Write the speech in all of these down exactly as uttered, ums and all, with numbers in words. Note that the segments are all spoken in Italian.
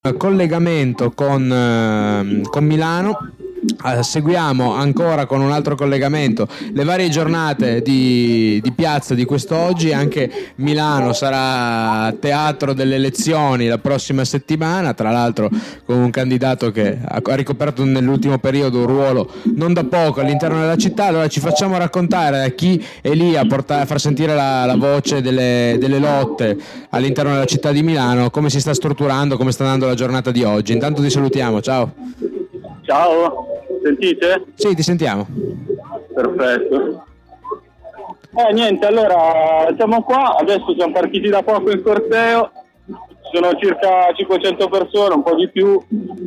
collegamento con, eh, con Milano. Uh, seguiamo ancora con un altro collegamento le varie giornate di, di piazza di quest'oggi. Anche Milano sarà teatro delle elezioni la prossima settimana, tra l'altro con un candidato che ha, ha ricoperto nell'ultimo periodo un ruolo non da poco all'interno della città. Allora ci facciamo raccontare da chi è lì a, portare, a far sentire la, la voce delle, delle lotte all'interno della città di Milano, come si sta strutturando, come sta andando la giornata di oggi. Intanto ti salutiamo, ciao. Ciao, sentite? Sì, ti sentiamo. Perfetto. Eh niente, allora siamo qua, adesso siamo partiti da poco in corteo, sono circa cinquecento persone, un po' di più,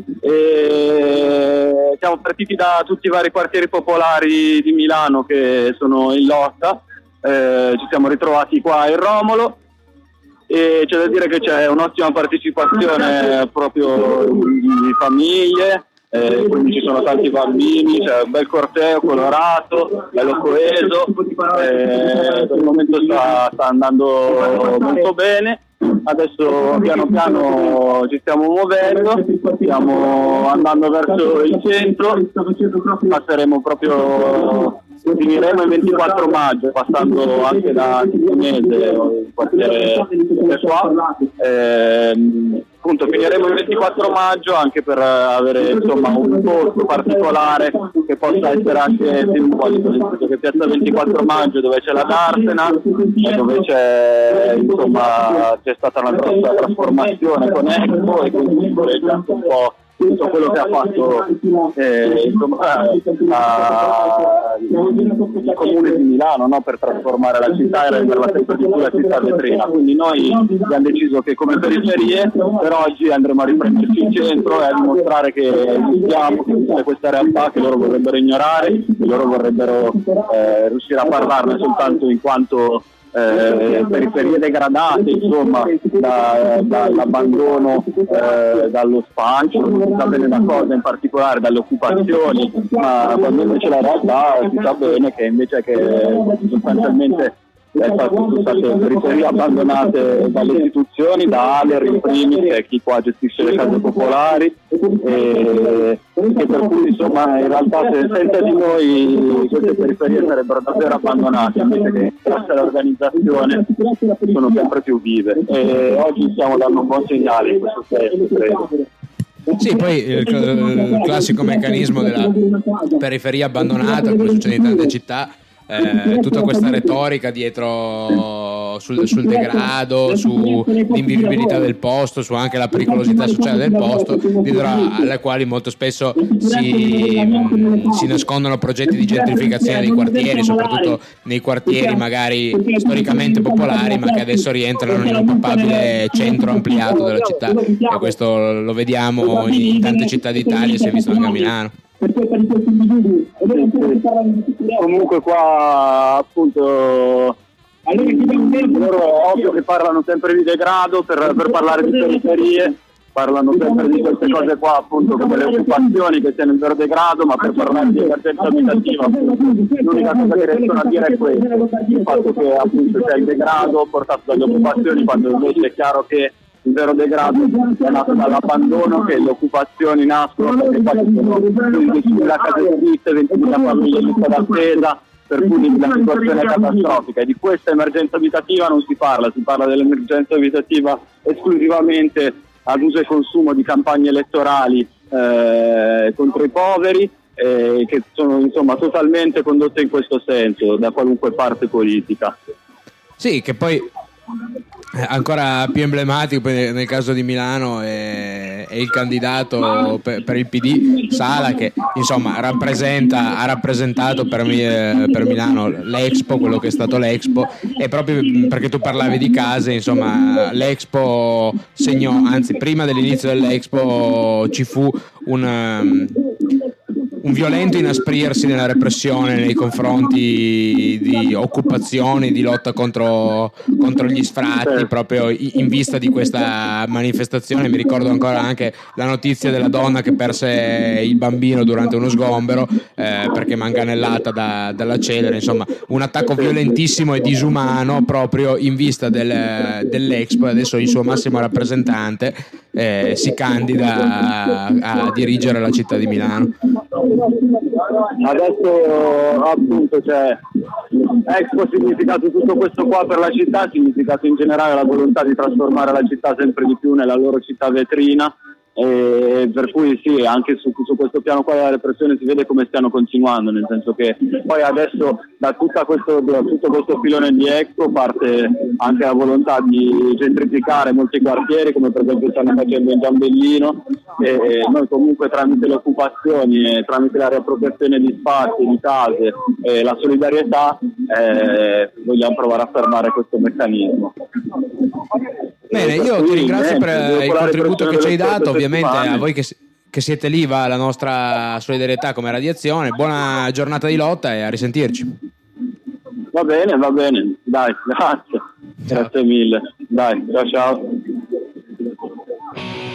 e siamo partiti da tutti i vari quartieri popolari di Milano che sono in lotta, eh, ci siamo ritrovati qua in Romolo e c'è da dire che c'è un'ottima partecipazione proprio di famiglie. Eh, quindi ci sono tanti bambini, c'è un bel corteo colorato, bello coeso, eh, per il momento sta, sta andando molto bene. Adesso piano piano ci stiamo muovendo, stiamo andando verso il centro, passeremo proprio, finiremo il ventiquattro maggio, passando anche da Ticinese, il quartiere che qua. Eh, appunto finiremo il ventiquattro maggio anche per avere insomma un posto particolare che possa essere anche simbolico, nel senso che piazza ventiquattro maggio, dove c'è la Darsena e dove c'è insomma c'è stata una grossa trasformazione con Expo, e quindi si correggia un po' tutto quello che ha fatto eh, insomma, eh, a, il comune di Milano, no? Per trasformare la città e renderla sempre di più la città vetrina. Quindi noi abbiamo deciso che come periferie per oggi andremo a riprenderci il centro e a dimostrare che esistiamo, che tutte queste realtà che loro vorrebbero ignorare, che loro vorrebbero eh, riuscire a parlarne soltanto in quanto Eh, periferie degradate, insomma, da, dall'abbandono, eh, dallo spaccio, non si sa bene da cosa in particolare, dalle occupazioni, ma quando invece la realtà si sa bene che invece che sostanzialmente sono state periferie abbandonate dalle istituzioni, da Aler in primis, che è chi qua gestisce le case popolari, e, e per cui insomma in realtà se, senza di noi queste periferie sarebbero davvero abbandonate, invece che grazie all'organizzazione sono sempre più vive, e oggi stiamo dando un buon segnale in questo senso, credo. Sì, poi il, il classico meccanismo della periferia abbandonata, come succede in tante città. Eh, tutta questa retorica dietro sul, sul degrado, sull'invivibilità del posto, su anche la pericolosità sociale del posto, dietro alle quali molto spesso si, si nascondono progetti di gentrificazione dei quartieri, soprattutto nei quartieri magari storicamente popolari, ma che adesso rientrano in un papabile centro ampliato della città, e questo lo vediamo in tante città d'Italia, si è visto anche a Milano. Comunque qua appunto loro è ovvio che parlano sempre di degrado per, per parlare di periferie, parlano sempre di queste cose qua, appunto, come le occupazioni che siano in vero degrado, ma per parlare di emergenza abitativa l'unica cosa che riescono a dire è questo, il fatto che appunto c'è il degrado portato dalle occupazioni, quando invece è chiaro che il vero degrado è nato dall'abbandono, che le occupazioni nascono perché poi ci sono ventimila case scritte, ventimila famiglie in lista d'attesa, per cui la situazione è catastrofica, e di questa emergenza abitativa non si parla, si parla dell'emergenza abitativa esclusivamente ad uso e consumo di campagne elettorali eh, contro i poveri, eh, che sono insomma totalmente condotte in questo senso da qualunque parte politica. Sì, che poi ancora più emblematico nel caso di Milano è, è il candidato per, per il P D Sala, che insomma rappresenta ha rappresentato per, me, per Milano l'Expo, quello che è stato l'Expo, e proprio perché tu parlavi di case, insomma l'Expo segnò, anzi prima dell'inizio dell'Expo ci fu un un violento inasprirsi nella repressione nei confronti di occupazioni, di lotta contro, contro gli sfratti, proprio in vista di questa manifestazione. Mi ricordo ancora anche la notizia della donna che perse il bambino durante uno sgombero eh, perché manganellata da, dalla celere. Insomma, un attacco violentissimo e disumano proprio in vista del, dell'Expo. Adesso il suo massimo rappresentante eh, si candida a, a dirigere la città di Milano. Adesso appunto c'è Expo, significato tutto questo qua per la città, significato in generale la volontà di trasformare la città sempre di più nella loro città vetrina, e per cui sì, anche su, su questo piano qua della repressione si vede come stiano continuando, nel senso che poi adesso da, tutta questo, da tutto questo filone di Expo parte anche la volontà di gentrificare molti quartieri, come per esempio stanno facendo in Giambellino, e noi comunque tramite le occupazioni e tramite la riappropriazione di spazi, di case e la solidarietà eh, vogliamo provare a fermare questo meccanismo. Bene, io ti ringrazio per il contributo che ci hai dato, ovviamente a voi che, che siete lì va la nostra solidarietà come radiazione. Buona giornata di lotta e a risentirci. Va bene, va bene, dai, grazie, ciao. Grazie mille, dai, ciao ciao.